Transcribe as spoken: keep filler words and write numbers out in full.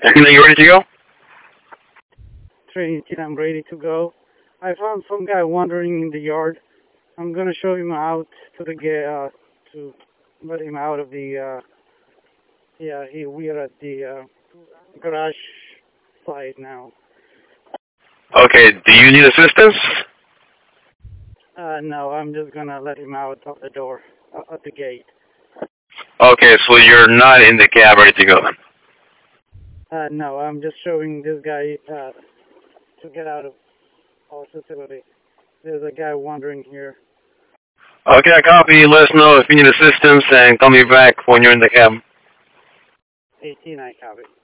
And you ready to go? Trinity, I'm ready to go. I found some guy wandering in the yard. I'm gonna show him out to the ga- uh, to let him out of the. Uh, yeah, he we're at the uh, garage side now. Okay, do you need assistance? Uh, no, I'm just gonna let him out of the door, uh, at the gate. Okay, so you're not in the cab ready to go. Uh, no, I'm just showing this guy uh, to get out of our facility. There's a guy wandering here. Okay, I copy. Let us know if you need assistance and call me back when you're in the cab. eighteen, I copy.